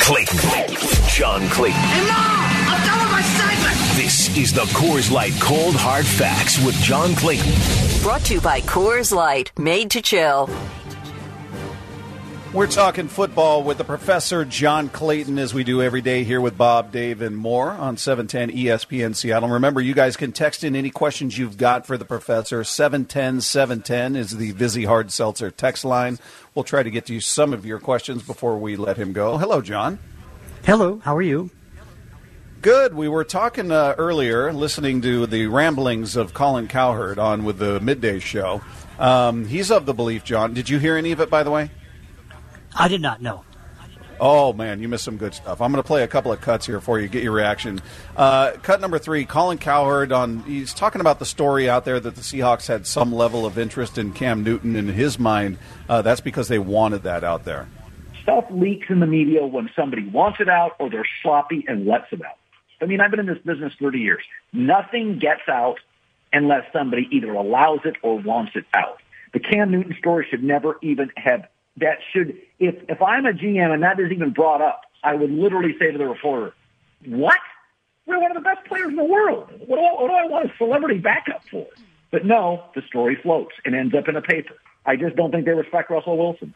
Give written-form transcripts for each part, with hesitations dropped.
Clayton. John Clayton. Hey, Mom! I'm done with my segment! This is the Coors Light Cold Hard Facts with John Clayton. Brought to you by Coors Light, made to chill. We're talking football with the Professor John Clayton, as we do every day here with Bob, Dave, and more on 710 ESPN Seattle. Remember, you guys can text in any questions you've got for the Professor. 710-710 is the Vizzy Hard Seltzer text line. We'll try to get to some of your questions before we let him go. Hello, John. Hello. How are you? Good. We were talking earlier, listening to the ramblings of Colin Cowherd on with the Midday Show. He's of the belief, John. Did you hear any of it, by the way? I did not know. Oh, man, you missed some good stuff. I'm going to play a couple of cuts here for you, get your reaction. Cut number 3, Colin Cowherd, he's talking about the story out there that the Seahawks had some level of interest in Cam Newton. In his mind, that's because they wanted that out there. Stuff leaks in the media when somebody wants it out or they're sloppy and lets it out. I mean, I've been in this business 30 years. Nothing gets out unless somebody either allows it or wants it out. The Cam Newton story should never even have that should, if I'm a GM and that is even brought up, I would literally say to the reporter, what? We're one of the best players in the world. What do I want a celebrity backup for? But no, the story floats and ends up in a paper. I just don't think they respect Russell Wilson.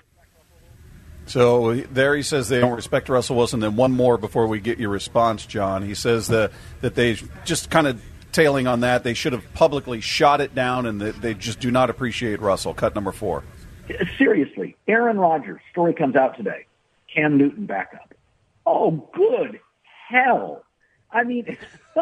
So there he says they don't respect Russell Wilson. Then one more before we get your response, John. He says that they just kind of tailing on that. They should have publicly shot it down and that they just do not appreciate Russell. Cut number 4. Seriously, Aaron Rodgers, story comes out today. Cam Newton backup. Oh, good hell. I mean,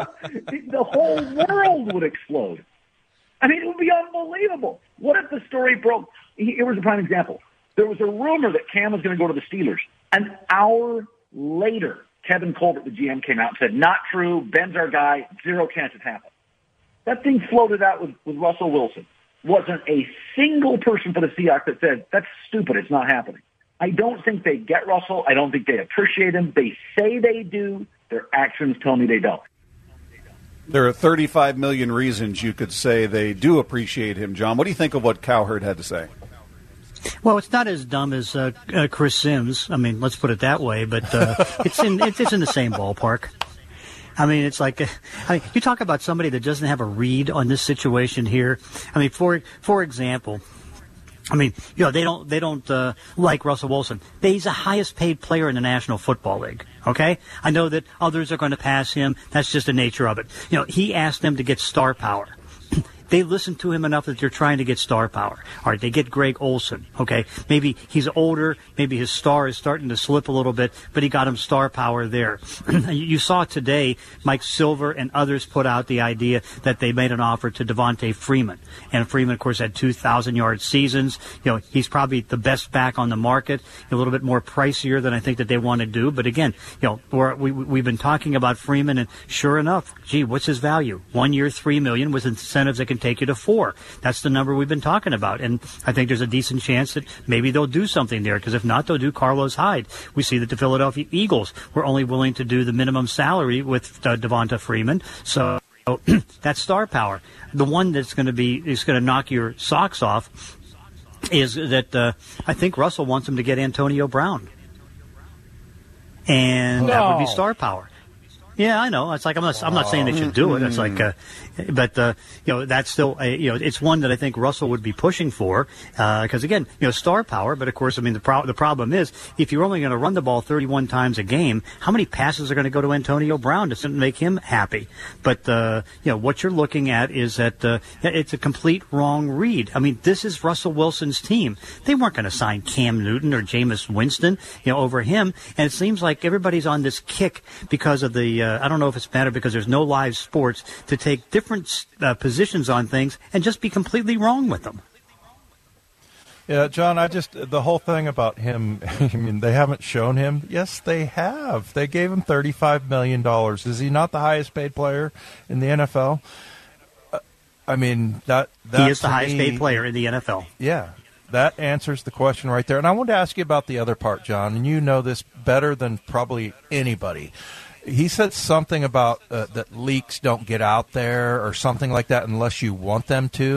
the whole world would explode. I mean, it would be unbelievable. What if the story broke? Here was a prime example. There was a rumor that Cam was going to go to the Steelers. An hour later, Kevin Colbert, the GM, came out and said, not true, Ben's our guy, 0 chance it happened. That thing floated out with Russell Wilson. Wasn't a single person for the Seahawks that said, that's stupid, it's not happening. I don't think they get Russell. I don't think they appreciate him. They say they do. Their actions tell me they don't. There are 35 million reasons you could say they do appreciate him, John. What do you think of what Cowherd had to say? Well, it's not as dumb as Chris Sims. I mean, let's put it that way, but it's in the same ballpark. I mean, it's like, you talk about somebody that doesn't have a read on this situation here. I mean, for example, I mean, they don't like Russell Wilson. He's the highest paid player in the National Football League. Okay, I know that others are going to pass him. That's just the nature of it. He asked them to get star power. They listened to him enough that they're trying to get star power. All right, they get Greg Olsen. Okay, maybe he's older, maybe his star is starting to slip a little bit, but he got him star power there. You saw today Mike Silver and others put out the idea that they made an offer to Devontae Freeman. And Freeman, of course, had 2,000-yard seasons. He's probably the best back on the market, a little bit more pricier than I think that they want to do. But again, we've been talking about Freeman, and sure enough, what's his value? 1 year, $3 million with incentives that can take you to 4. That's the number we've been talking about. And I think there's a decent chance that maybe they'll do something there, because if not, they'll do Carlos Hyde. We see that the Philadelphia Eagles were only willing to do the minimum salary with Devonta Freeman. So that's star power. The one that's going to knock your socks off is that I think Russell wants him to get Antonio Brown. And that would be star power. Yeah, I know. It's like I'm not saying they should do it. It's like, but that's still it's one that I think Russell would be pushing for because again, star power. But of course, I mean the problem is if you're only going to run the ball 31 times a game, how many passes are going to go to Antonio Brown? Doesn't make him happy. But what you're looking at is that it's a complete wrong read. I mean, this is Russell Wilson's team. They weren't going to sign Cam Newton or Jameis Winston, over him. And it seems like everybody's on this kick because of the. I don't know if it's better because there's no live sports to take different positions on things and just be completely wrong with them. Yeah, John, the whole thing about him, I mean, they haven't shown him. Yes, they have. They gave him $35 million. Is he not the highest paid player in the NFL? I mean, that he is the highest paid player in the NFL. Yeah. That answers the question right there. And I want to ask you about the other part, John, and you know this better than probably anybody. He said something about that leaks don't get out there or something like that unless you want them to.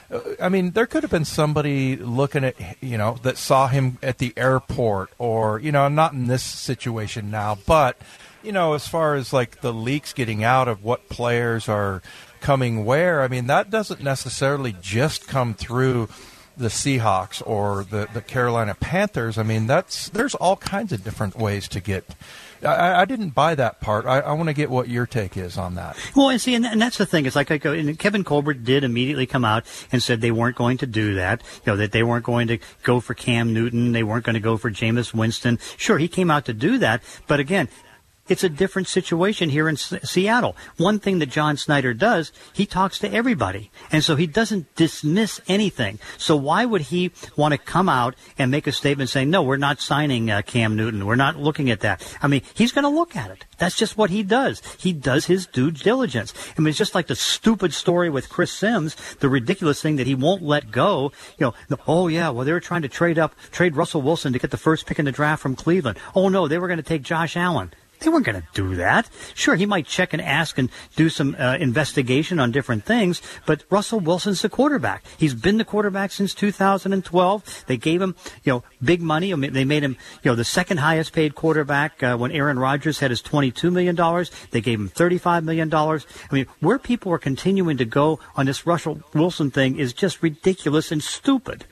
I mean, there could have been somebody looking at, that saw him at the airport or, not in this situation now, but, as far as like the leaks getting out of what players are coming where, I mean, that doesn't necessarily just come through the Seahawks or the Carolina Panthers. I mean, there's all kinds of different ways to get. I didn't buy that part. I want to get what your take is on that. Well, and see, and that's the thing. It's like Kevin Colbert did immediately come out and said they weren't going to do that. That they weren't going to go for Cam Newton. They weren't going to go for Jameis Winston. Sure, he came out to do that, but again, it's a different situation here in Seattle. One thing that John Snyder does, he talks to everybody. And so he doesn't dismiss anything. So why would he want to come out and make a statement saying, no, we're not signing Cam Newton. We're not looking at that. I mean, he's going to look at it. That's just what he does. He does his due diligence. I mean, it's just like the stupid story with Chris Sims, the ridiculous thing that he won't let go. They were trying to trade Russell Wilson to get the first pick in the draft from Cleveland. Oh, no, they were going to take Josh Allen. They weren't going to do that. Sure, he might check and ask and do some investigation on different things, but Russell Wilson's the quarterback. He's been the quarterback since 2012. They gave him, big money. I mean, they made him, the second highest paid quarterback when Aaron Rodgers had his $22 million. They gave him $35 million. I mean, where people are continuing to go on this Russell Wilson thing is just ridiculous and stupid.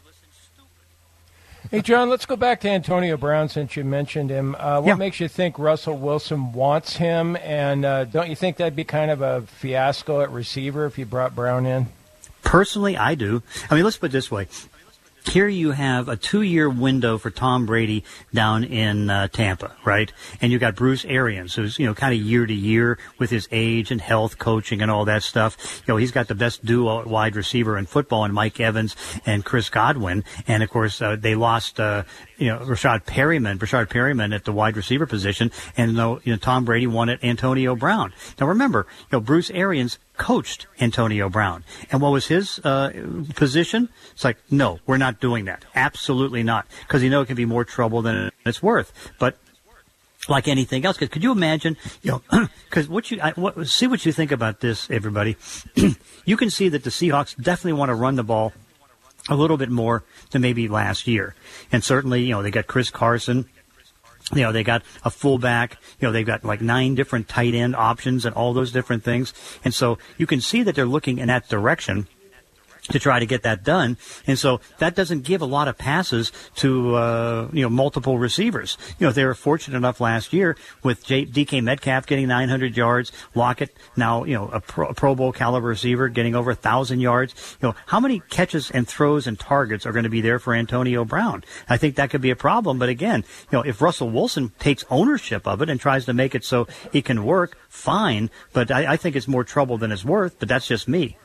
Hey, John, let's go back to Antonio Brown since you mentioned him. What makes you think Russell Wilson wants him? And don't you think that'd be kind of a fiasco at receiver if you brought Brown in? Personally, I do. I mean, let's put it this way. Here you have a 2-year window for Tom Brady down in Tampa, right? And you got Bruce Arians, who's, kind of year to year with his age and health, coaching and all that stuff. He's got the best duo at wide receiver in football in Mike Evans and Chris Godwin. And, of course, they lost, Rashad Perryman at the wide receiver position. And, Tom Brady wanted Antonio Brown. Now, remember, Bruce Arians coached Antonio Brown. And what was his position? It's like, no, we're not doing that. Absolutely not. Because it can be more trouble than it's worth. But like anything else, could you imagine, because see what you think about this, everybody. You can see that the Seahawks definitely want to run the ball a little bit more than maybe last year. And certainly, they got Chris Carson. They got a fullback, they've got like 9 different tight end options and all those different things. And so you can see that they're looking in that direction to try to get that done. And so that doesn't give a lot of passes to, multiple receivers. They were fortunate enough last year with DK Metcalf getting 900 yards, Lockett now, a Pro Bowl caliber receiver getting over 1,000 yards. How many catches and throws and targets are going to be there for Antonio Brown? I think that could be a problem. But again, if Russell Wilson takes ownership of it and tries to make it so it can work, fine. But I think it's more trouble than it's worth, but that's just me.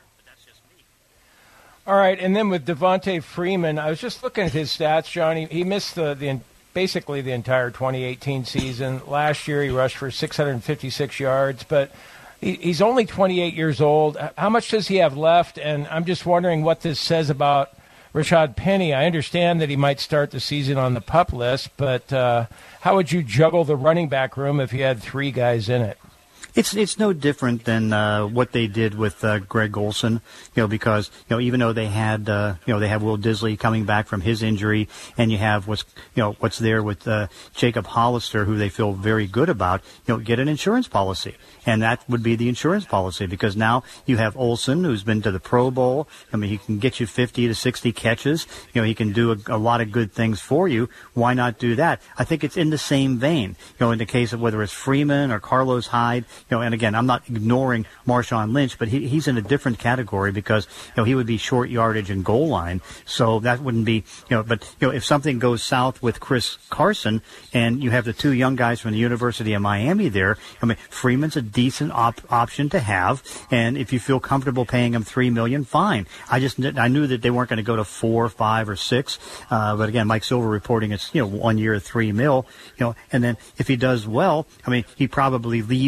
All right, and then with Devontae Freeman, I was just looking at his stats, John. He missed basically the entire 2018 season. Last year he rushed for 656 yards, but he's only 28 years old. How much does he have left? And I'm just wondering what this says about Rashad Penny. I understand that he might start the season on the PUP list, but how would you juggle the running back room if you had 3 guys in it? It's no different than what they did with Greg Olsen, because even though they had they have Will Disley coming back from his injury, and you have what's there with Jacob Hollister, who they feel very good about, get an insurance policy, and that would be the insurance policy, because now you have Olsen, who's been to the Pro Bowl. I mean, he can get you 50 to 60 catches. He can do a lot of good things for you. Why not do that? I think it's in the same vein. In the case of whether it's Freeman or Carlos Hyde. And again, I'm not ignoring Marshawn Lynch, but he's in a different category because, he would be short yardage and goal line. So that wouldn't be, if something goes south with Chris Carson and you have the 2 young guys from the University of Miami there, Freeman's a decent option to have. And if you feel comfortable paying him $3 million, fine. I knew that they weren't going to go to 4, 5, or 6. But again, Mike Silver reporting it's, 1 year, $3 million, and then if he does well, he probably leaves in free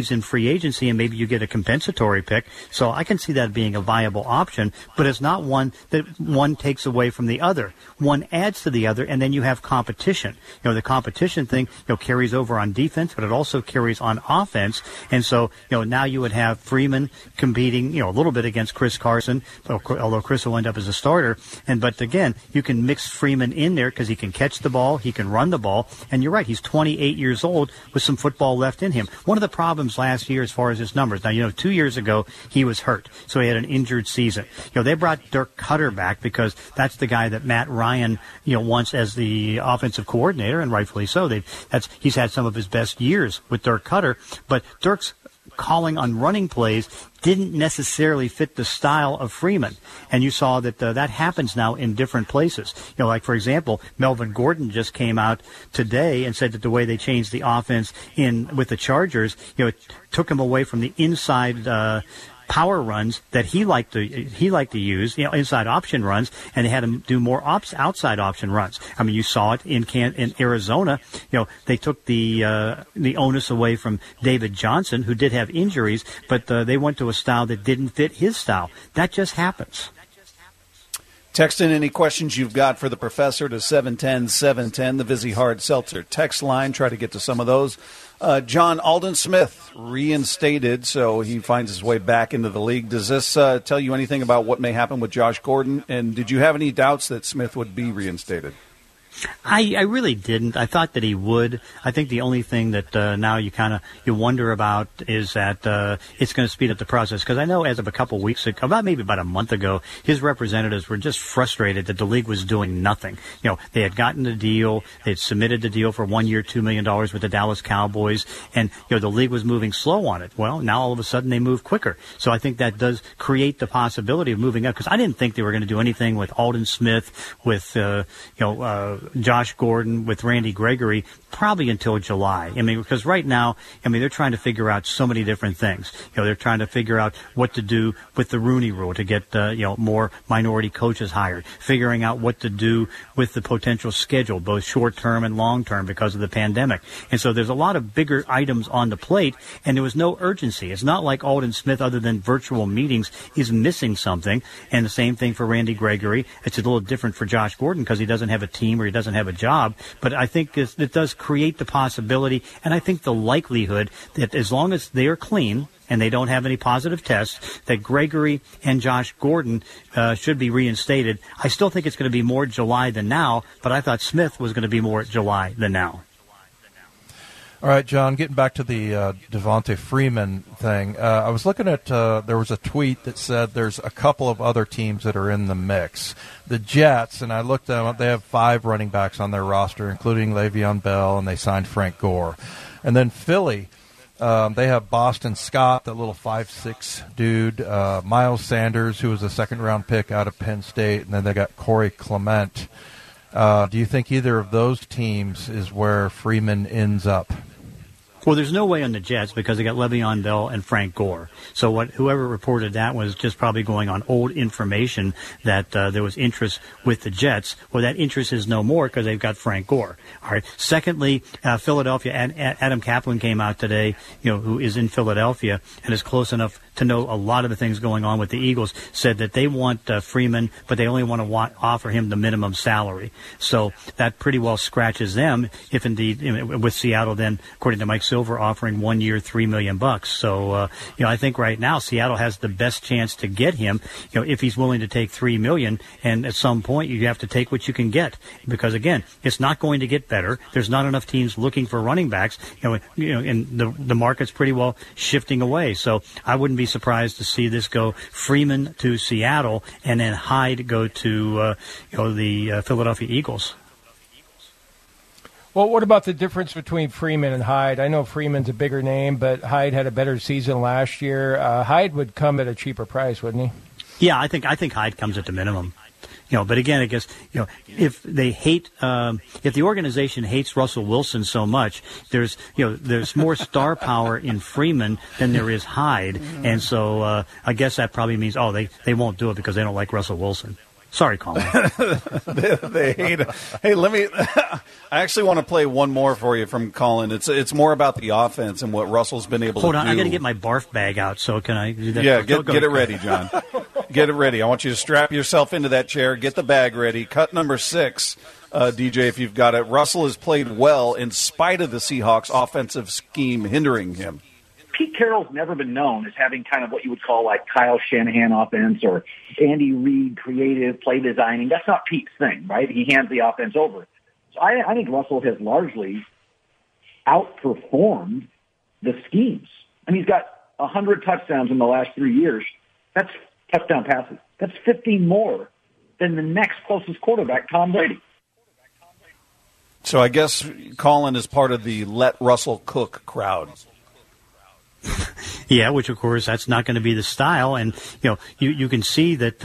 free agency, and maybe you get a compensatory pick. So I can see that being a viable option, but it's not one that one takes away from the other. One adds to the other, and then you have competition. The competition thing, carries over on defense, but it also carries on offense. And so, now you would have Freeman competing, a little bit against Chris Carson, although Chris will end up as a starter. But again, you can mix Freeman in there because he can catch the ball, he can run the ball, and you're right, he's 28 years old with some football left in him. One of the problems last year as far as his numbers, now, 2 years ago, he was hurt, so he had an injured season. They brought Dirk Cutter back because that's the guy that Matt Ryan, wants as the offensive coordinator, and rightfully so. He's had some of his best years with Dirk Cutter, but Dirk's calling on running plays didn't necessarily fit the style of Freeman. And you saw that that happens now in different places. Like, for example, Melvin Gordon just came out today and said that the way they changed the offense with the Chargers, it took him away from the inside power runs that he liked to use, inside option runs, and they had him do more outside option runs. I mean, you saw it in Arizona. They took the onus away from David Johnson, who did have injuries, but they went to a style that didn't fit his style. That just happens. Text in any questions you've got for the professor to 710-710, the Vizzy Hard Seltzer text line. Try to get to some of those. John, Aldon Smith reinstated, so he finds his way back into the league. Does this tell you anything about what may happen with Josh Gordon? And did you have any doubts that Smith would be reinstated? I really didn't. I thought that he would. I think the only thing that now you wonder about is that it's going to speed up the process. Because I know as of a couple weeks ago, maybe about a month ago, his representatives were just frustrated that the league was doing nothing. They had gotten the deal. They had submitted the deal for 1 year, $2 million with the Dallas Cowboys. And, the league was moving slow on it. Well, now all of a sudden they move quicker. So I think that does create the possibility of moving up. Because I didn't think they were going to do anything with Aldon Smith, with, Josh Gordon, with Randy Gregory, probably until July. I mean, because right now, they're trying to figure out so many different things. They're trying to figure out what to do with the Rooney Rule to get, more minority coaches hired, figuring out what to do with the potential schedule, both short-term and long-term because of the pandemic. And so there's a lot of bigger items on the plate, and there was no urgency. It's not like Aldon Smith, other than virtual meetings, is missing something. And the same thing for Randy Gregory. It's a little different for Josh Gordon because he doesn't have a team or he doesn't have a job. But I think it does create the possibility, and I think the likelihood that as long as they are clean and they don't have any positive tests, that Gregory and Josh Gordon should be reinstated. I still think it's going to be more July than now, but I thought Smith was going to be more July than now. All right, John, getting back to the Devonta Freeman thing, I was looking at, there was a tweet that said there's a couple of other teams that are in the mix. The Jets, and I looked them up, they have 5 running backs on their roster, including Le'Veon Bell, and they signed Frank Gore. And then Philly, they have Boston Scott, that little 5'6" dude, Miles Sanders, who was a second-round pick out of Penn State, and then they got Corey Clement. Do you think either of those teams is where Freeman ends up? Well, there's no way on the Jets because they got Le'Veon Bell and Frank Gore. So whoever reported that was just probably going on old information that there was interest with the Jets. Well, that interest is no more because they've got Frank Gore. All right. Secondly, Philadelphia, Adam Kaplan came out today, who is in Philadelphia and is close enough to know a lot of the things going on with the Eagles, said that they want Freeman, but they only want to offer him the minimum salary. So that pretty well scratches them, if indeed, with Seattle then, according to Mike Silver, offering 1 year, $3 million. So, I think right now Seattle has the best chance to get him, if he's willing to take $3 million. And at some point you have to take what you can get because again, it's not going to get better. There's not enough teams looking for running backs, and the market's pretty well shifting away. So I wouldn't be surprised to see this go Freeman to Seattle and then Hyde go to the Philadelphia Eagles. Well, what about the difference between Freeman and Hyde? I know Freeman's a bigger name, but Hyde had a better season last year. Hyde would come at a cheaper price, wouldn't he? Yeah, I think Hyde comes at the minimum. But again, I guess, if they hate, if the organization hates Russell Wilson so much, there's more star power in Freeman than there is Hyde. And so, I guess that probably means, they won't do it because they don't like Russell Wilson. Sorry, Colin. They hate it. Hey, let me. I actually want to play one more for you from Colin. It's more about the offense and what Russell's been able to do. Hold on, I got to get my barf bag out. So can I do that? Yeah, get it ready, John. Get it ready. I want you to strap yourself into that chair. Get the bag ready. Cut number 6, DJ, if you've got it. Russell has played well in spite of the Seahawks' offensive scheme hindering him. Pete Carroll's never been known as having kind of what you would call like Kyle Shanahan offense or Andy Reid creative play designing. That's not Pete's thing, right? He hands the offense over. So I think Russell has largely outperformed the schemes. I mean, he's got 100 touchdowns in the last 3 years. That's touchdown passes. That's 15 more than the next closest quarterback, Tom Brady. So I guess Colin is part of the let Russell cook crowd. Yeah, which of course that's not going to be the style, and you can see that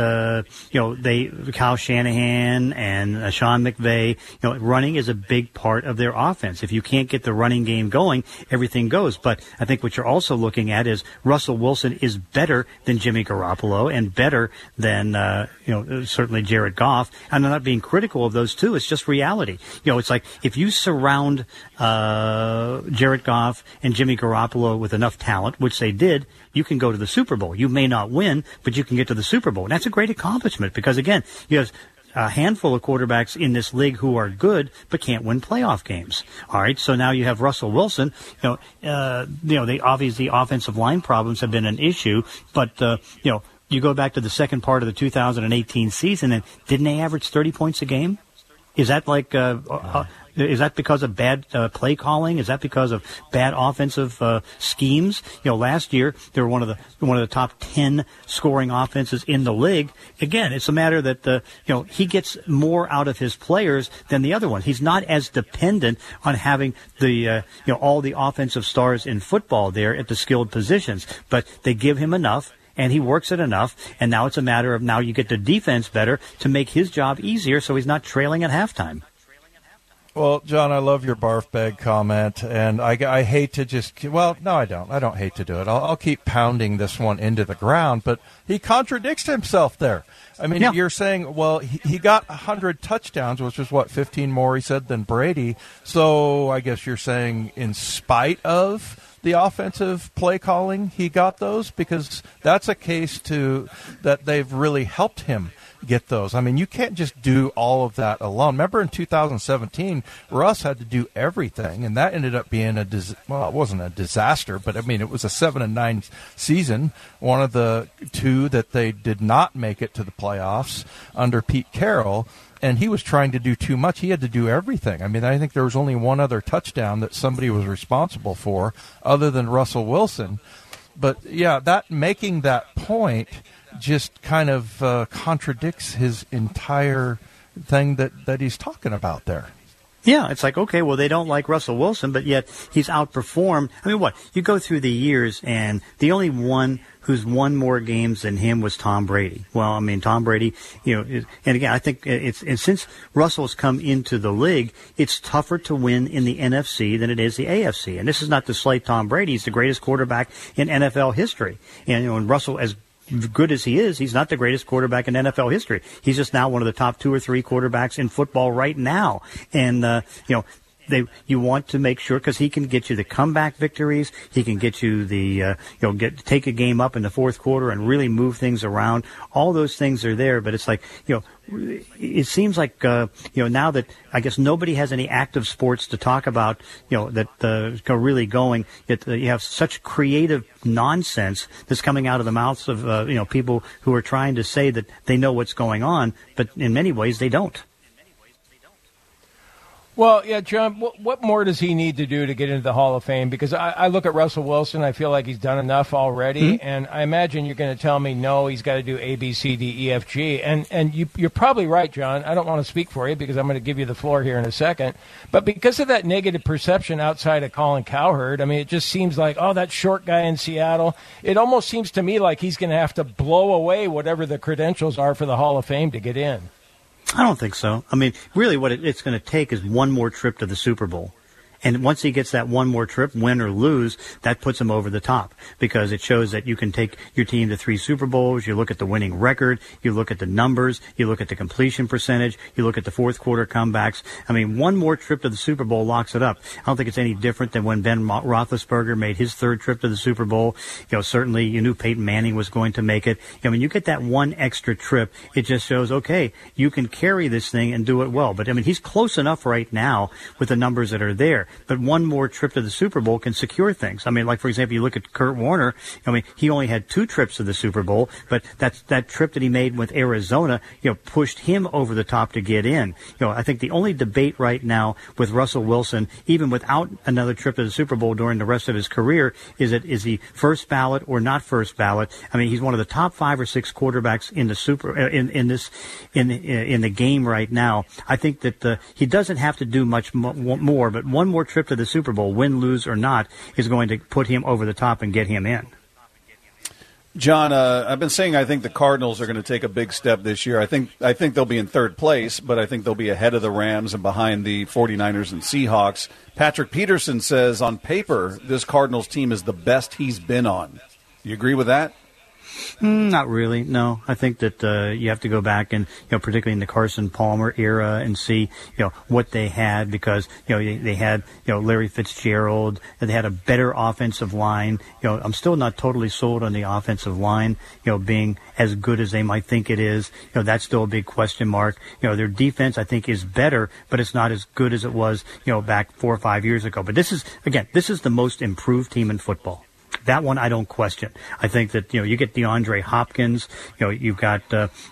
Kyle Shanahan and Sean McVay, running is a big part of their offense. If you can't get the running game going, everything goes. But I think what you're also looking at is Russell Wilson is better than Jimmy Garoppolo and better than certainly Jared Goff. And I'm not being critical of those two. It's just reality. It's like if you surround Jared Goff and Jimmy Garoppolo with enough talent, which they did, you can go to the Super Bowl. You may not win, but you can get to the Super Bowl. And that's a great accomplishment because, again, you have a handful of quarterbacks in this league who are good but can't win playoff games. All right, so now you have Russell Wilson. They obviously offensive line problems have been an issue, but you go back to the second part of the 2018 season, and didn't they average 30 points a game? Is that like is that because of bad play calling? Is that because of bad offensive schemes? Last year they were one of the top 10 scoring offenses in the league. Again, it's a matter that he gets more out of his players than the other ones. He's not as dependent on having the all the offensive stars in football there at the skilled positions, but they give him enough. And he works it enough, and now it's a matter of now you get the defense better to make his job easier so he's not trailing at halftime. Well, John, I love your barf bag comment, and I hate to just – well, no, I don't. I don't hate to do it. I'll keep pounding this one into the ground, but he contradicts himself there. I mean, You're saying, well, he got 100 touchdowns, which is, 15 more, he said, than Brady. So I guess you're saying in spite of the offensive play calling, he got those? Because that's a case that they've really helped him get those. I mean, you can't just do all of that alone. Remember in 2017, Russ had to do everything, and that ended up being it wasn't a disaster, but I mean, it was a 7-9 season, one of the two that they did not make it to the playoffs under Pete Carroll. And he was trying to do too much. He had to do everything. I mean, I think there was only one other touchdown that somebody was responsible for other than Russell Wilson. But, yeah, that making that point just kind of contradicts his entire thing that he's talking about there. Yeah, it's like, okay, well, they don't like Russell Wilson, but yet he's outperformed. I mean, you go through the years, and the only one who's won more games than him was Tom Brady. Well, I mean, Tom Brady, and again, I think and since Russell's come into the league, it's tougher to win in the NFC than it is the AFC. And this is not to slight Tom Brady. He's the greatest quarterback in NFL history. And and Russell, as good as he is, he's not the greatest quarterback in NFL history. He's just now one of the top 2 or 3 quarterbacks in football right now. And, you want to make sure because he can get you the comeback victories. He can get you the take a game up in the fourth quarter and really move things around. All those things are there, but it's like it seems like now that I guess nobody has any active sports to talk about. That are really going. You have such creative nonsense that's coming out of the mouths of people who are trying to say that they know what's going on, but in many ways they don't. Well, yeah, John, what more does he need to do to get into the Hall of Fame? Because I look at Russell Wilson, I feel like he's done enough already, and I imagine you're going to tell me, no, he's got to do A, B, C, D, E, F, G. And you're probably right, John. I don't want to speak for you because I'm going to give you the floor here in a second. But because of that negative perception outside of Colin Cowherd, I mean, it just seems like, that short guy in Seattle, it almost seems to me like he's going to have to blow away whatever the credentials are for the Hall of Fame to get in. I don't think so. I mean, really what it's going to take is one more trip to the Super Bowl. And once he gets that one more trip, win or lose, that puts him over the top because it shows that you can take your team to 3 Super Bowls. You look at the winning record. You look at the numbers. You look at the completion percentage. You look at the fourth quarter comebacks. I mean, one more trip to the Super Bowl locks it up. I don't think it's any different than when Ben Roethlisberger made his 3rd trip to the Super Bowl. Certainly you knew Peyton Manning was going to make it. You get that one extra trip, it just shows, okay, you can carry this thing and do it well. But, he's close enough right now with the numbers that are there. But one more trip to the Super Bowl can secure things. Like, for example, you look at Kurt Warner. He only had 2 trips to the Super Bowl, but that trip that he made with Arizona, pushed him over the top to get in. I think the only debate right now with Russell Wilson, even without another trip to the Super Bowl during the rest of his career, is he first ballot or not first ballot? He's one of the top 5 or 6 quarterbacks in the in the game right now. I think that he doesn't have to do much more, but one more trip to the Super Bowl, win, lose, or not, is going to put him over the top and get him in. John, I've been saying I think the Cardinals are going to take a big step this year. I think they'll be in 3rd place, but I think they'll be ahead of the Rams and behind the 49ers and Seahawks. Patrick Peterson says on paper this Cardinals team is the best he's been on. Do you agree with that? Not really, no. I think that you have to go back and, particularly in the Carson Palmer era and see, what they had because, they had, Larry Fitzgerald, and they had a better offensive line. I'm still not totally sold on the offensive line, being as good as they might think it is. That's still a big question mark. Their defense, I think, is better, but it's not as good as it was, back 4 or 5 years ago. But this is the most improved team in football. That one I don't question. I think that, you get DeAndre Hopkins, you've got,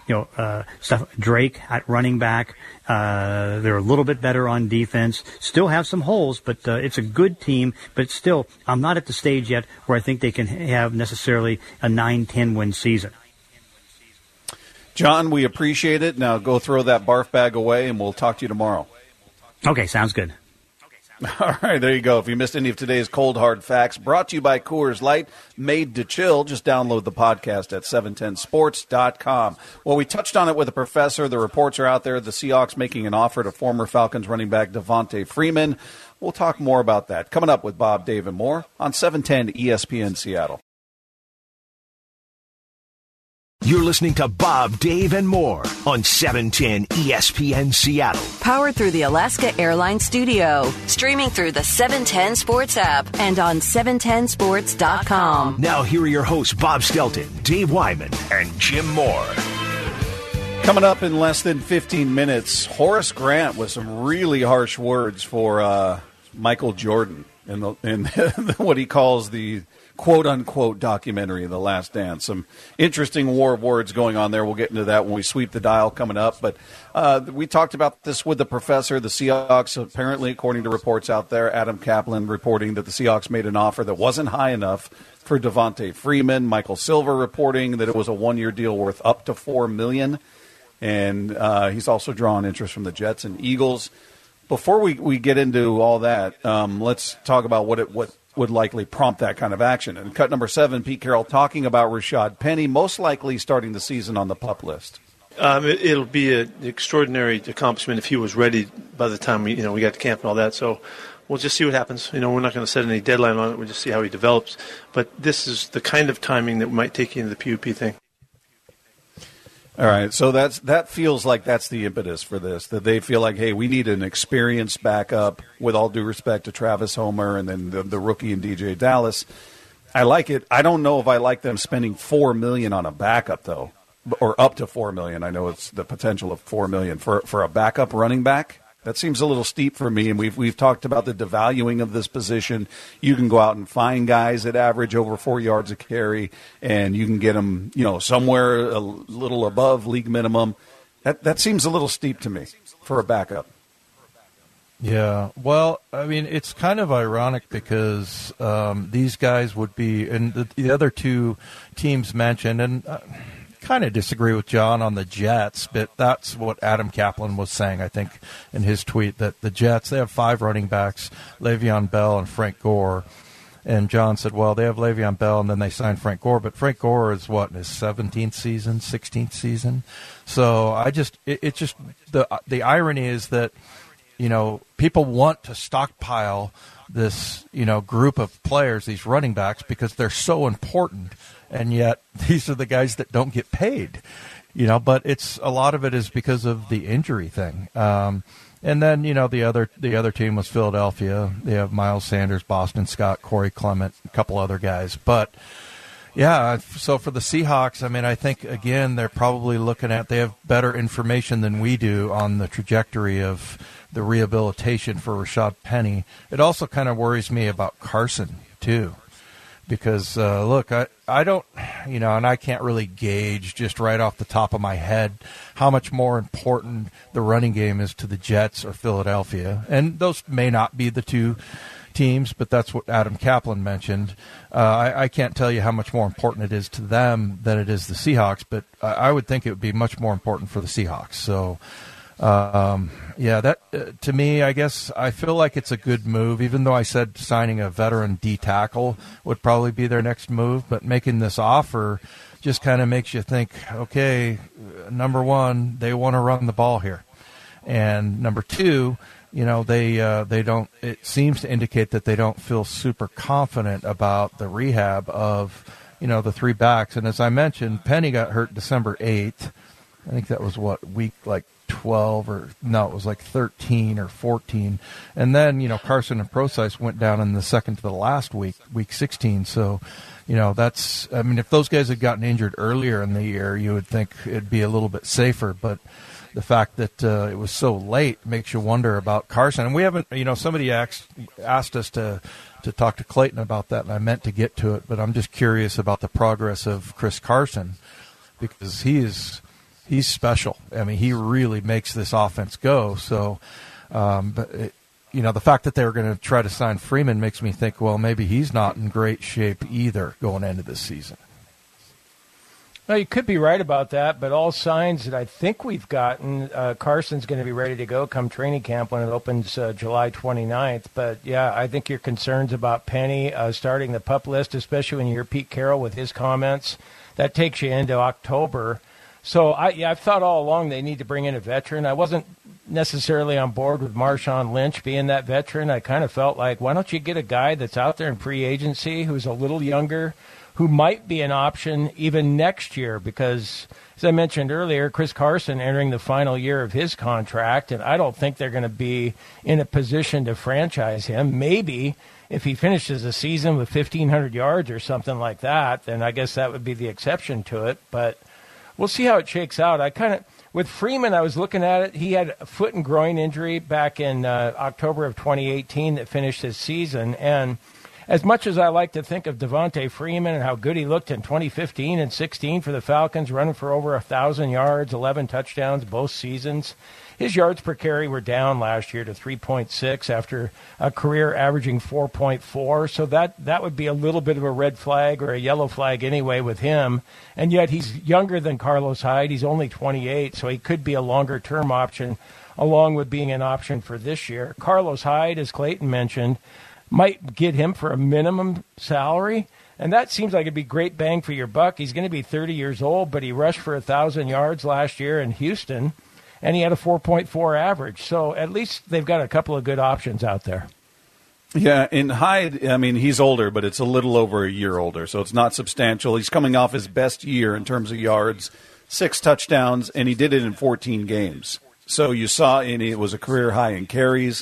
Drake at running back. They're a little bit better on defense. Still have some holes, but it's a good team. But still, I'm not at the stage yet where I think they can have necessarily a 9-10 win season. John, we appreciate it. Now go throw that barf bag away, and we'll talk to you tomorrow. Okay, sounds good. All right, there you go. If you missed any of today's Cold Hard Facts, brought to you by Coors Light, made to chill, just download the podcast at 710sports.com. Well, we touched on it with the professor. The reports are out there. The Seahawks making an offer to former Falcons running back Devontae Freeman. We'll talk more about that. Coming up with Bob, Dave, and more on 710 ESPN Seattle. You're listening to Bob, Dave, and more on 710 ESPN Seattle. Powered through the Alaska Airlines Studio. Streaming through the 710 Sports app and on 710sports.com. Now here are your hosts, Bob Skelton, Dave Wyman, and Jim Moore. Coming up in less than 15 minutes, Horace Grant with some really harsh words for Michael Jordan in what he calls the quote-unquote documentary, The Last Dance. Some interesting war of words going on there. We'll get into that when we sweep the dial coming up. But we talked about this with the professor. The Seahawks, apparently, according to reports out there, Adam Kaplan reporting that the Seahawks made an offer that wasn't high enough for Devontae Freeman. Michael Silver reporting that it was a one-year deal worth up to $4 million. And he's also drawn interest from the Jets and Eagles. Before we get into all that, let's talk about what would likely prompt that kind of action. And cut number 7, Pete Carroll talking about Rashad Penny, most likely starting the season on the PUP list. It'll be an extraordinary accomplishment if he was ready by the time we got to camp and all that. So we'll just see what happens. We're not going to set any deadline on it. We'll just see how he develops. But this is the kind of timing that might take you into the PUP thing. All right, so that feels like that's the impetus for this, that they feel like, hey, we need an experienced backup, with all due respect to Travis Homer and then the rookie and DJ Dallas. I like it. I don't know if I like them spending $4 million on a backup, though, or up to $4 million. I know it's the potential of $4 million for a backup running back. That seems a little steep for me, and we've talked about the devaluing of this position. You can go out and find guys that average over 4 yards a carry, and you can get them, somewhere a little above league minimum. That seems a little steep to me for a backup. Yeah, well, I mean, it's kind of ironic because these guys would be, and the other two teams mentioned, and kind of disagree with John on the Jets, but that's what Adam Kaplan was saying, I think, in his tweet, that the Jets, they have 5 running backs, Le'Veon Bell and Frank Gore. And John said, well, they have Le'Veon Bell, and then they signed Frank Gore. But Frank Gore is, in his 17th season, 16th season? So it's just the irony is that people want to stockpile this, group of players, these running backs, because they're so important, and yet these are the guys that don't get paid, but a lot of it is because of the injury thing. And then, the other team was Philadelphia. They have Miles Sanders, Boston Scott, Corey Clement, a couple other guys. But, yeah, so for the Seahawks, I think, again, they're probably they have better information than we do on the trajectory of the rehabilitation for Rashad Penny. It also kind of worries me about Carson, too. Because, look, I don't, and I can't really gauge just right off the top of my head how much more important the running game is to the Jets or Philadelphia. And those may not be the two teams, but that's what Adam Kaplan mentioned. I can't tell you how much more important it is to them than it is the Seahawks, but I would think it would be much more important for the Seahawks. So, that to me, I guess I feel like it's a good move, even though I said signing a veteran D tackle would probably be their next move. But making this offer just kind of makes you think, okay, number one, they want to run the ball here, and number two, they don't. It seems to indicate that they don't feel super confident about the rehab of the three backs. And as I mentioned, Penny got hurt December 8th. I think that was week 12 it was 13 or 14. And then, Carson and Procise went down in the second to the last week 16. So, that's, if those guys had gotten injured earlier in the year, you would think it'd be a little bit safer. But the fact that it was so late makes you wonder about Carson. And we haven't, somebody asked us to talk to Clayton about that, and I meant to get to it, but I'm just curious about the progress of Chris Carson, because he's special. He really makes this offense go. So, the fact that they were going to try to sign Freeman makes me think, well, maybe he's not in great shape either going into this season. Well, you could be right about that, but all signs that I think we've gotten, Carson's going to be ready to go come training camp when it opens July 29th. But, yeah, I think your concerns about Penny starting the PUP list, especially when you hear Pete Carroll with his comments, that takes you into October. So, I've thought all along they need to bring in a veteran. I wasn't necessarily on board with Marshawn Lynch being that veteran. I kind of felt like, why don't you get a guy that's out there in free agency who's a little younger, who might be an option even next year? Because, as I mentioned earlier, Chris Carson entering the final year of his contract, and I don't think they're going to be in a position to franchise him. Maybe if he finishes the season with 1,500 yards or something like that, then I guess that would be the exception to it. But we'll see how it shakes out. With Freeman, I was looking at it. He had a foot and groin injury back in October of 2018 that finished his season. And as much as I like to think of Devontae Freeman and how good he looked in 2015 and 16 for the Falcons, running for over 1,000 yards, 11 touchdowns both seasons, his yards per carry were down last year to 3.6 after a career averaging 4.4. So that would be a little bit of a red flag or a yellow flag anyway with him. And yet he's younger than Carlos Hyde. He's only 28, so he could be a longer-term option along with being an option for this year. Carlos Hyde, as Clayton mentioned, might get him for a minimum salary, and that seems like it'd be great bang for your buck. He's going to be 30 years old, but he rushed for 1,000 yards last year in Houston, and he had a 4.4 average. So at least they've got a couple of good options out there. Yeah, in Hyde, he's older, but it's a little over a year older, so it's not substantial. He's coming off his best year in terms of yards, 6 touchdowns, and he did it in 14 games. So you saw, and it was a career high in carries.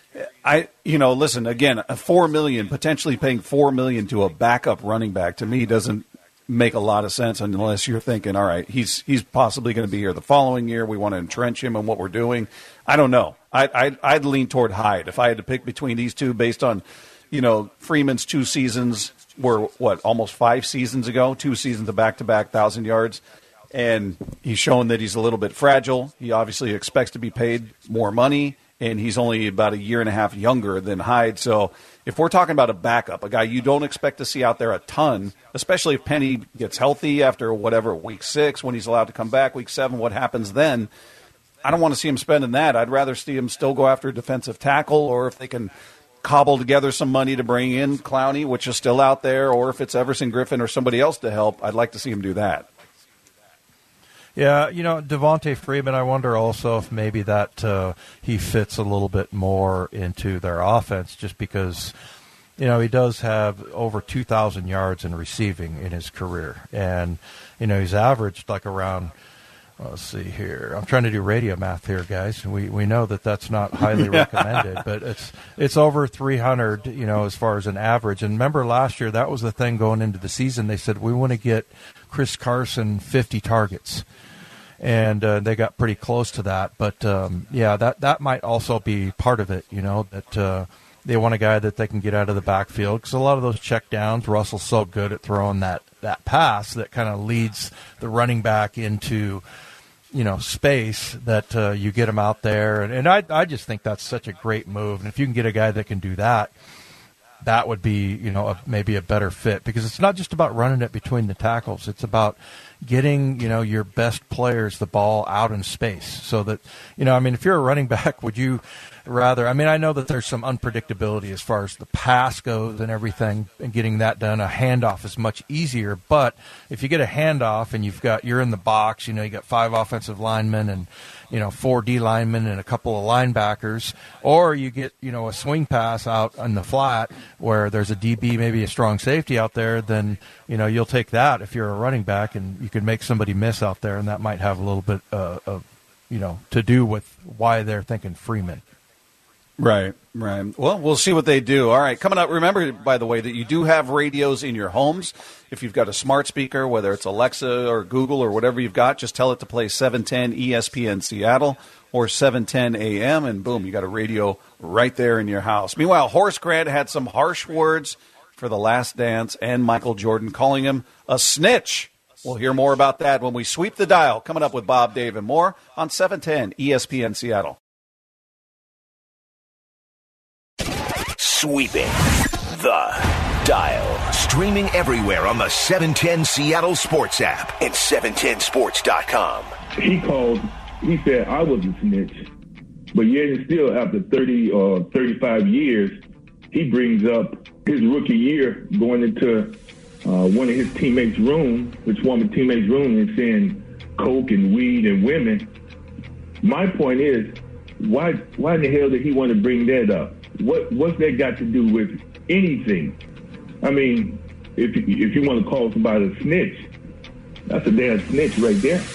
Listen, again, $4 million, potentially paying $4 million to a backup running back, to me doesn't make a lot of sense unless you're thinking, all right, he's possibly going to be here the following year. We want to entrench him in what we're doing. I don't know. I'd lean toward Hyde if I had to pick between these two based on, Freeman's 2 seasons were, almost 5 seasons ago, 2 seasons of back-to-back 1,000 yards. And he's shown that he's a little bit fragile. He obviously expects to be paid more money, and he's only about a year and a half younger than Hyde. So if we're talking about a backup, a guy you don't expect to see out there a ton, especially if Penny gets healthy after week 6 when he's allowed to come back, week 7, what happens then? I don't want to see him spending that. I'd rather see him still go after a defensive tackle, or if they can cobble together some money to bring in Clowney, which is still out there, or if it's Everson Griffin or somebody else to help, I'd like to see him do that. Yeah, Devontae Freeman, I wonder also if maybe that he fits a little bit more into their offense just because, he does have over 2,000 yards in receiving in his career. And, he's averaged like around, let's see here. I'm trying to do radio math here, guys. We know that that's not highly recommended, but it's over 300, as far as an average. And remember last year, that was the thing going into the season. They said, we want to get Chris Carson 50 targets. And they got pretty close to that. But, that might also be part of it, that they want a guy that they can get out of the backfield. Because a lot of those check downs, Russell's so good at throwing that pass that kind of leads the running back into, space that you get him out there. And I just think that's such a great move. And if you can get a guy that can do that, that would be, maybe a better fit. Because it's not just about running it between the tackles. It's about getting, your best players the ball out in space so that, if you're a running back, would you rather, I know that there's some unpredictability as far as the pass goes and everything, and getting that done, a handoff is much easier. But if you get a handoff and you're in the box, you got 5 offensive linemen and, 4 D linemen and a couple of linebackers, or you get, a swing pass out on the flat where there's a DB, maybe a strong safety out there, then, you'll take that if you're a running back, and you can make somebody miss out there, and that might have a little bit of, to do with why they're thinking Freeman. Right. Well, we'll see what they do. All right, coming up, remember, by the way, that you do have radios in your homes. If you've got a smart speaker, whether it's Alexa or Google or whatever you've got, just tell it to play 710 ESPN Seattle or 710 AM, and boom, you got a radio right there in your house. Meanwhile, Horace Grant had some harsh words for The Last Dance and Michael Jordan, calling him a snitch. We'll hear more about that when we sweep the dial. Coming up with Bob, Dave, and more on 710 ESPN Seattle. Sweeping the dial. Streaming everywhere on the 710 Seattle Sports app and 710sports.com. He called, he said I was a snitch. But yet and still, after 30 or 35 years, he brings up his rookie year going into one of his teammates' room, his former teammates' room, and saying coke and weed and women. My point is, why in the hell did he want to bring that up? What's that got to do with anything? If you want to call somebody a snitch, that's a damn snitch right there.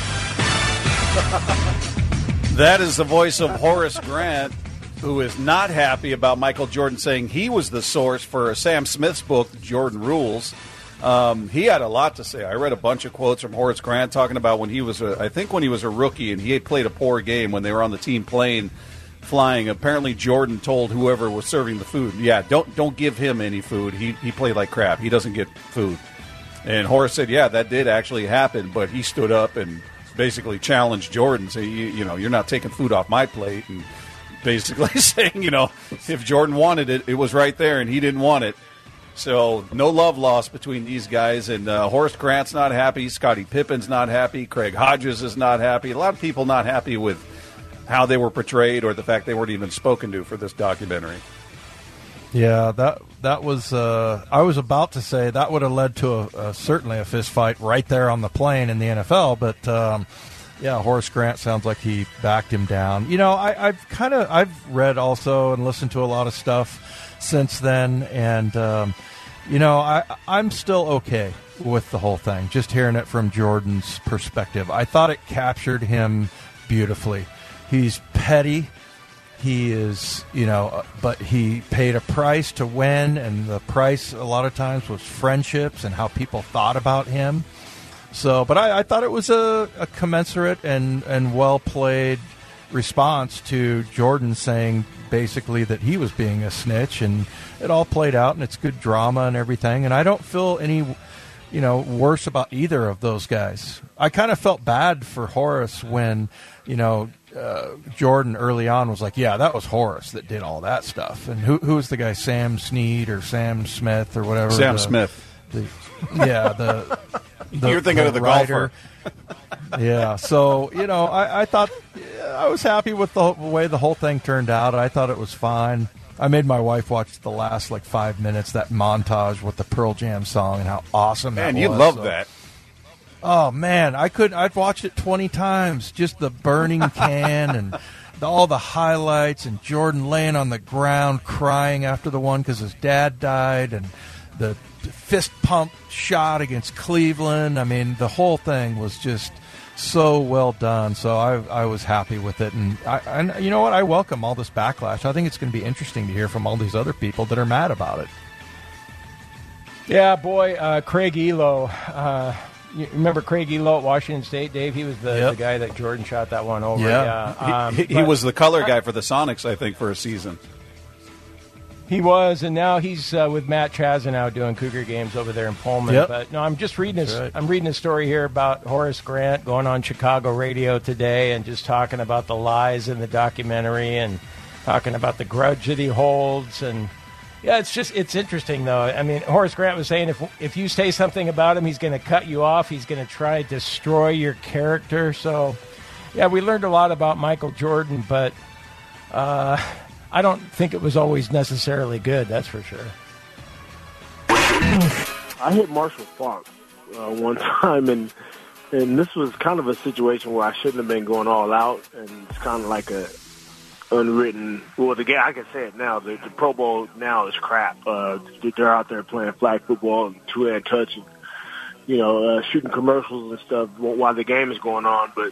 That is the voice of Horace Grant, who is not happy about Michael Jordan saying he was the source for Sam Smith's book, Jordan Rules. He had a lot to say. I read a bunch of quotes from Horace Grant talking about when he was a rookie and he had played a poor game when they were on the team plane flying. Apparently Jordan told whoever was serving the food, don't give him any food. He played like crap. He doesn't get food. And Horace said, that did actually happen, but he stood up and basically challenged Jordan, saying, you're not taking food off my plate, and basically saying, if Jordan wanted it, it was right there, and he didn't want it. So no love lost between these guys, and Horace Grant's not happy, Scottie Pippen's not happy, Craig Hodges is not happy, a lot of people not happy with how they were portrayed or the fact they weren't even spoken to for this documentary. Yeah, that was. I was about to say that would have led to certainly a fist fight right there on the plane in the NFL. But Horace Grant sounds like he backed him down. I've read also and listened to a lot of stuff since then, and I'm still okay with the whole thing. Just hearing it from Jordan's perspective, I thought it captured him beautifully. He's petty. He is, but he paid a price to win, and the price a lot of times was friendships and how people thought about him. So, but I thought it was a commensurate and well-played response to Jordan saying basically that he was being a snitch, and it all played out, and it's good drama and everything. And I don't feel any, worse about either of those guys. I kind of felt bad for Horace when, Jordan early on was like, that was Horace that did all that stuff. And who was the guy, Sam Snead or Sam Smith or whatever? Smith. You're thinking of the writer. golfer. Yeah, so, I thought I was happy with the way the whole thing turned out. I thought it was fine. I made my wife watch the last 5 minutes, that montage with the Pearl Jam song and how awesome that was. Man, you love that. Oh man, I'd watch it 20 times. Just the burning can and all the highlights, and Jordan laying on the ground crying after the one because his dad died, and the fist pump shot against Cleveland. I mean, the whole thing was just so well done. So I was happy with it, and you know what? I welcome all this backlash. I think it's going to be interesting to hear from all these other people that are mad about it. Yeah, boy, Craig Elo. You remember Craig Elo at Washington State, Dave? He was the guy that Jordan shot that one over. Yeah. He was the color guy for the Sonics, I think, for a season. He was, and now he's with Matt Chazanow doing Cougar games over there in Pullman. Yep. But no, I'm just reading I'm reading a story here about Horace Grant going on Chicago radio today and just talking about the lies in the documentary and talking about the grudge that he holds. And yeah, it's interesting though. I mean, Horace Grant was saying if you say something about him, he's going to cut you off. He's going to try to destroy your character. So yeah, we learned a lot about Michael Jordan, but I don't think it was always necessarily good, that's for sure. I hit Marshall Faulk one time, and this was kind of a situation where I shouldn't have been going all out, and it's kind of like a unwritten. Well, the game, I can say it now. The Pro Bowl now is crap. They're out there playing flag football and two-hand touch, and shooting commercials and stuff while the game is going on. But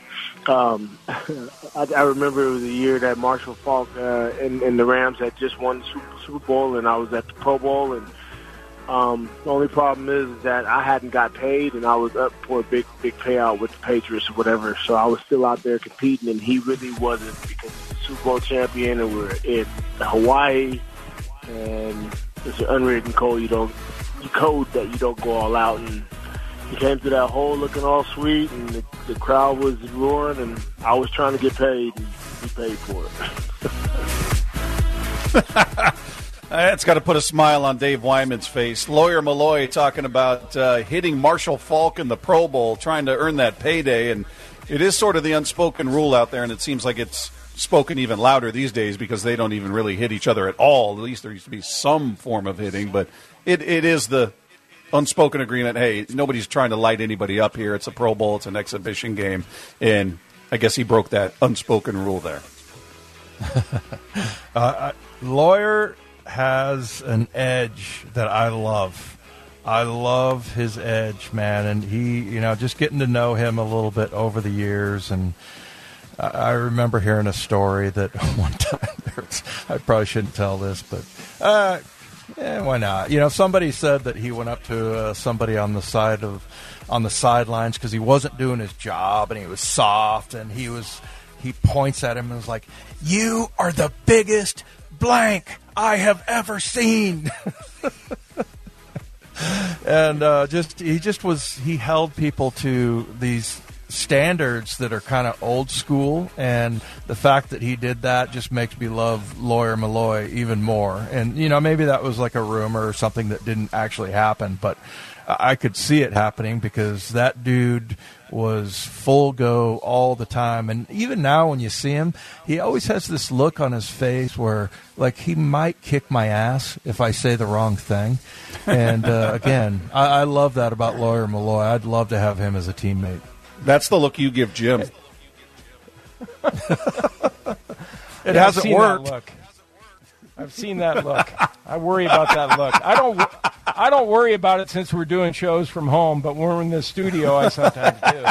I remember it was a year that Marshall Faulk and the Rams had just won the Super Bowl, and I was at the Pro Bowl. And the only problem is that I hadn't got paid, and I was up for a big payout with the Patriots or whatever. So I was still out there competing, and he really wasn't, because he's the Super Bowl champion, and we're in Hawaii, and it's an unwritten code. Code that you don't go all out. And he came to that hole looking all sweet, and the crowd was roaring, and I was trying to get paid, and he paid for it. That's got to put a smile on Dave Wyman's face. Lawyer Malloy talking about hitting Marshall Faulk in the Pro Bowl, trying to earn that payday, and it is sort of the unspoken rule out there, and it seems like it's spoken even louder these days because they don't even really hit each other at all. At least there used to be some form of hitting, but it is the unspoken agreement. Hey, nobody's trying to light anybody up here. It's a Pro Bowl. It's an exhibition game. And I guess he broke that unspoken rule there. Lawyer has an edge that I love. I love his edge, man. And he, just getting to know him a little bit over the years. And I remember hearing a story that one time, I probably shouldn't tell this, but yeah, why not? Somebody said that he went up to somebody on the sidelines because he wasn't doing his job, and he was soft, and he points at him and was like, "You are the biggest blank I have ever seen." And he held people to these standards that are kind of old school, and the fact that he did that just makes me love Lawyer Malloy even more. And maybe that was like a rumor or something that didn't actually happen, but I could see it happening because that dude was full go all the time. And even now when you see him, he always has this look on his face where like he might kick my ass if I say the wrong thing. And again, I love that about Lawyer Malloy. I'd love to have him as a teammate. That's the look you give Jim. It hasn't worked. I've seen that look. I worry about that look. I don't worry about it since we're doing shows from home, but when we're in the studio, I sometimes do.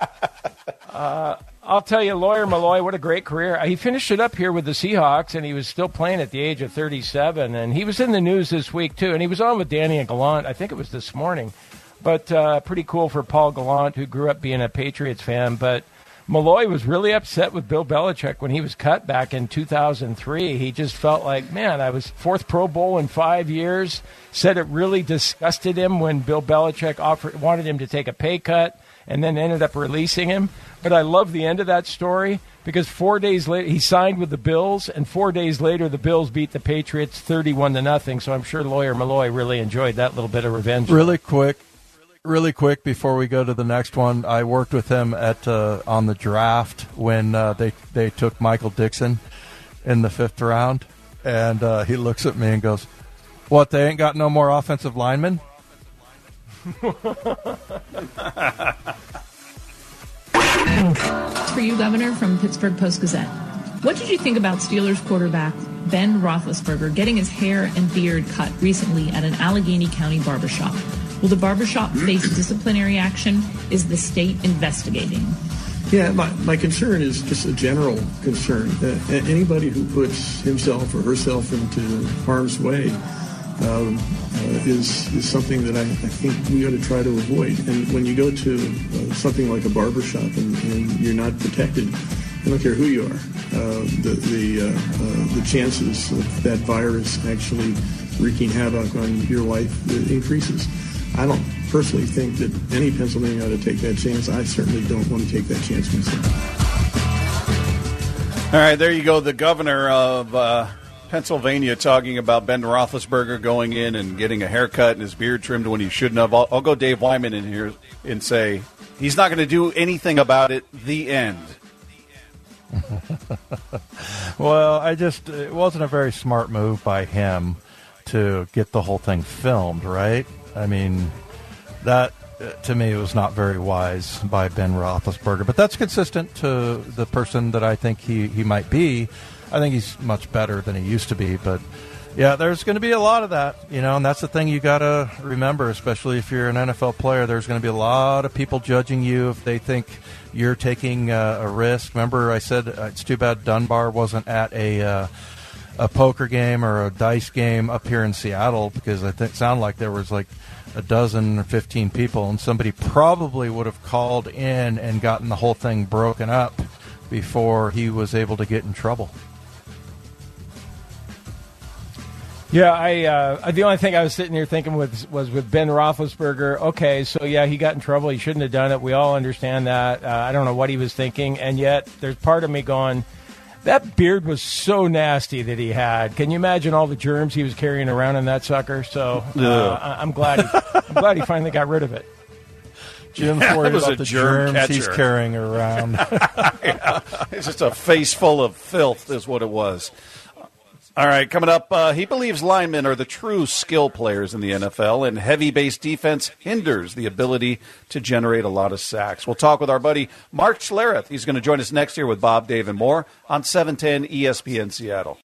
I'll tell you, Lawyer Malloy, what a great career. He finished it up here with the Seahawks, and he was still playing at the age of 37. And he was in the news this week, too. And he was on with Danny and Gallant. I think it was this morning. But pretty cool for Paul Gallant, who grew up being a Patriots fan. But Malloy was really upset with Bill Belichick when he was cut back in 2003. He just felt like, man, I was fourth Pro Bowl in 5 years. Said it really disgusted him when Bill Belichick wanted him to take a pay cut and then ended up releasing him. But I love the end of that story because 4 days later he signed with the Bills, and 4 days later the Bills beat the Patriots 31-0. So I'm sure Lawyer Malloy really enjoyed that little bit of revenge. Really quick before we go to the next one, I worked with him on the draft when they took Michael Dixon in the 5th round, and he looks at me and goes, "What, they ain't got no more offensive linemen?" For you, Governor, from Pittsburgh Post-Gazette. What did you think about Steelers quarterback Ben Roethlisberger getting his hair and beard cut recently at an Allegheny County barbershop? Will the barbershop face disciplinary action? Is the state investigating? Yeah, my concern is just a general concern. Anybody who puts himself or herself into harm's way is something that I think we ought to try to avoid. And when you go to something like a barbershop and you're not protected, I don't care who you are, the chances of that virus actually wreaking havoc on your life increases. I don't personally think that any Pennsylvanian ought to take that chance. I certainly don't want to take that chance myself. All right, there you go. The governor of Pennsylvania talking about Ben Roethlisberger going in and getting a haircut and his beard trimmed when he shouldn't have. I'll go Dave Wyman in here and say he's not going to do anything about it. The end. Well, it wasn't a very smart move by him to get the whole thing filmed, right? I mean, that, to me, was not very wise by Ben Roethlisberger. But that's consistent to the person that I think he might be. I think he's much better than he used to be. But, yeah, there's going to be a lot of that, and that's the thing you got to remember, especially if you're an NFL player. There's going to be a lot of people judging you if they think you're taking a risk. Remember, I said it's too bad Dunbar wasn't at a poker game or a dice game up here in Seattle, because I think it sounded like there was like a dozen or 15 people, and somebody probably would have called in and gotten the whole thing broken up before he was able to get in trouble. Yeah, the only thing I was sitting here thinking was with Ben Roethlisberger. Okay, so yeah, he got in trouble. He shouldn't have done it. We all understand that. I don't know what he was thinking, and yet there's part of me going, that beard was so nasty that he had. Can you imagine all the germs he was carrying around in that sucker? So I'm glad he finally got rid of it. Jim's worried about the germs he's carrying around. Yeah, it's just a face full of filth is what it was. All right, coming up, he believes linemen are the true skill players in the NFL, and heavy-based defense hinders the ability to generate a lot of sacks. We'll talk with our buddy Mark Schlereth. He's going to join us next year with Bob, Dave, and more on 710 ESPN Seattle.